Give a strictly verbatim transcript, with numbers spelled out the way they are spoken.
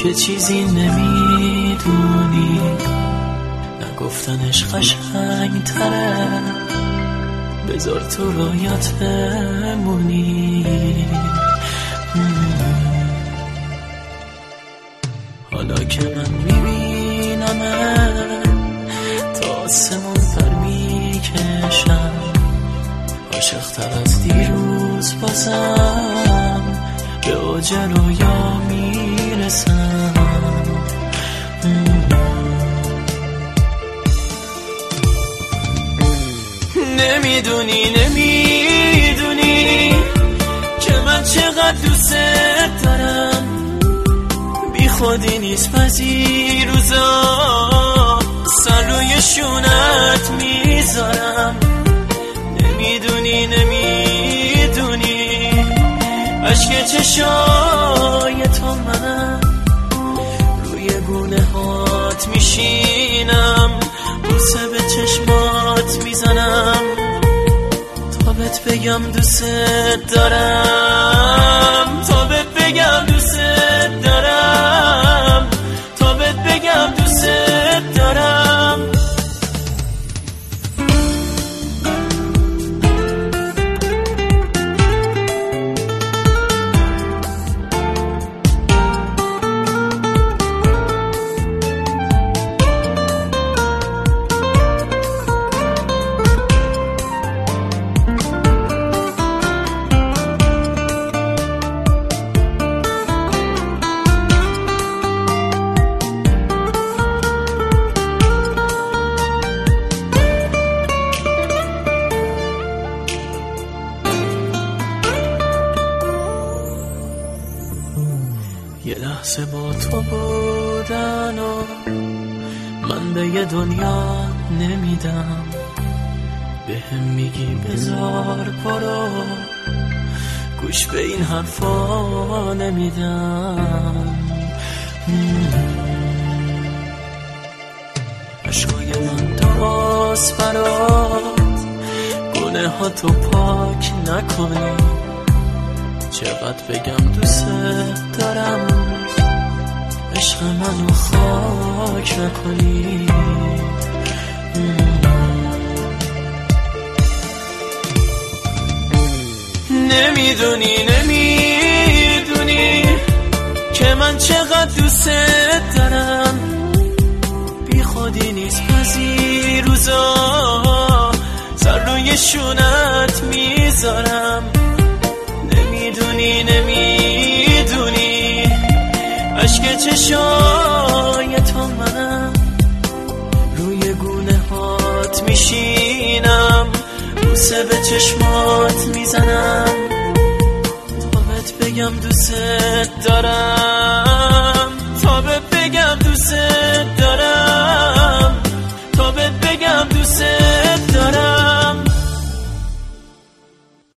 که چیزی نمیدونی، نگفتنش قشنگ تره، بذار تو رایتمونی. حالا که من میبینمه تا آسمون پر میکشم، عاشق‌تر از دیروز بازم به اوج رویا میرسم. نمیدونی نمیدونی که من چقدر دوست دارم، بی خودی نیست بعضی روزا سر روی شونت میذارم. نمیدونی نمیدونی عشق چشای تو منم، روی گونه هات میشینم، بوسه به چشمات میزنم، تا بهت بگم دوست دارم، تا بهت بگم دوست دارم، تا بهت بگم دوست دارم. یه لحظه با تو بودن و من به یه دنیا نمیدم، به هم میگی بذار برو، گوش به این حرفا نمیدم. عشقای من درست برات، گونه ها تو پاک نکنی، چقدر بگم دوست دارم، عشق منو خاک نکنی. نمیدونی نمیدونی که من چقدر دوست دارم، بی خودی نیست بعضی روزا سر روی شونت میذارم. نمیدونی نمیدونی عشق چشای تو منم، روی گونه هات میشینم، بوسه به چشمات میزنم، تا بهت بگم دوست دارم، تا بهت بگم دوست دارم، تا بهت بگم دوست